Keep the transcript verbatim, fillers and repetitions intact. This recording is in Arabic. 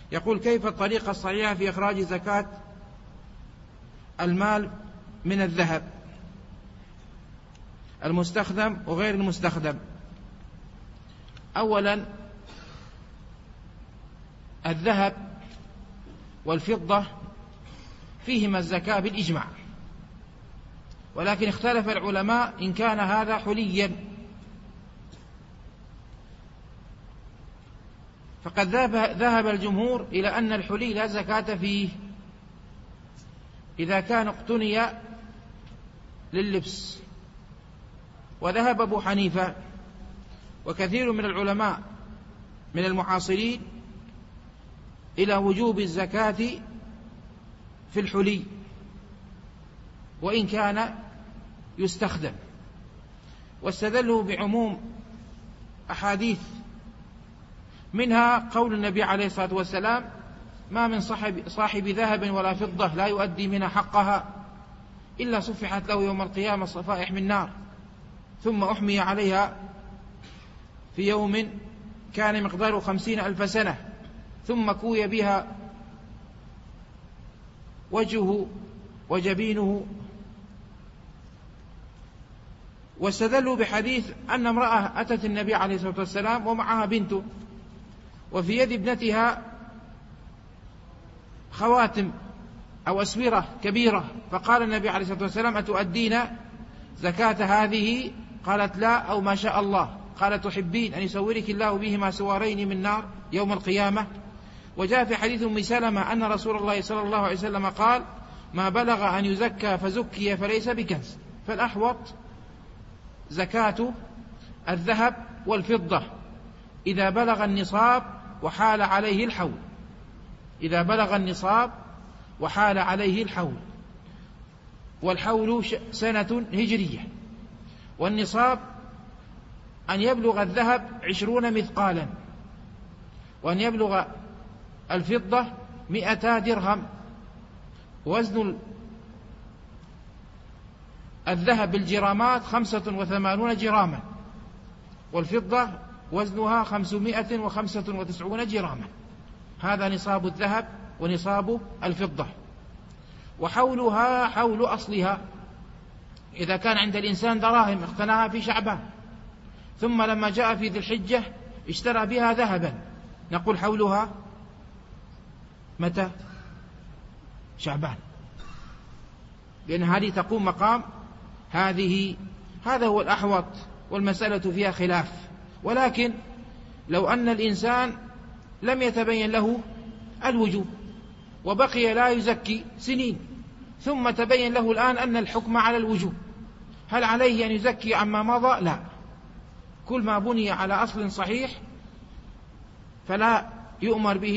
يقول: كيف الطريقة الصحيحة في إخراج زكاة المال من الذهب المستخدم وغير المستخدم؟ أولا، الذهب والفضة فيهما الزكاة بالإجماع، ولكن اختلف العلماء إن كان هذا حليا، فقد ذهب الجمهور إلى أن الحلي لا زكاة فيه إذا كان اقتني لللبس. وذهب أبو حنيفة وكثير من العلماء من المعاصرين إلى وجوب الزكاة في الحلي وإن كان يستخدم، واستدلوا بعموم أحاديث، منها قول النبي عليه الصلاة والسلام: ما من صاحب, صاحب ذهب ولا فضة لا يؤدي منها حقها إلا صفحت له يوم القيامة صفائح من نار، ثم أحمي عليها في يوم كان مقداره خمسين ألف سنة، ثم كوي بها وجهه وجبينه. واستدلوا بحديث أن امرأة أتت النبي عليه الصلاة والسلام ومعها بنته، وفي يد ابنتها خواتم أو أسورة كبيرة، فقال النبي عليه الصلاة والسلام: أتؤدين زكاة هذه؟ قالت: لا، أو ما شاء الله. قال: تحبين أن يسورك الله بهما سوارين من نار يوم القيامة؟ وجاء في حديث أم سلمة أن رسول الله صلى الله عليه وسلم قال: ما بلغ أن يزكى فزكي فليس بكنز. فالأحوط زكاة الذهب والفضة إذا بلغ النصاب وحال عليه الحول، إذا بلغ النصاب وحال عليه الحول، والحول سنة هجرية، والنصاب أن يبلغ الذهب عشرون مثقالا، وأن يبلغ الفضة مئتا درهم. وزن الذهب بالجرامات خمسة وثمانون جراما، والفضة وزنها خمسمائة وخمسة وتسعون جراما. هذا نصاب الذهب ونصاب الفضة. وحولها حول أصلها، إذا كان عند الإنسان دراهم اقتناها في شعبان، ثم لما جاء في ذي الحجة اشترى بها ذهبا، نقول حولها متى؟ شعبان، لأن هذه تقوم مقام هذه. هذا هو الأحوط، والمسألة فيها خلاف. ولكن لو أن الإنسان لم يتبين له الوجوب وبقي لا يزكي سنين، ثم تبين له الآن أن الحكم على الوجوب، هل عليه أن يزكي عما مضى؟ لا. كل ما بني على أصل صحيح فلا يؤمر به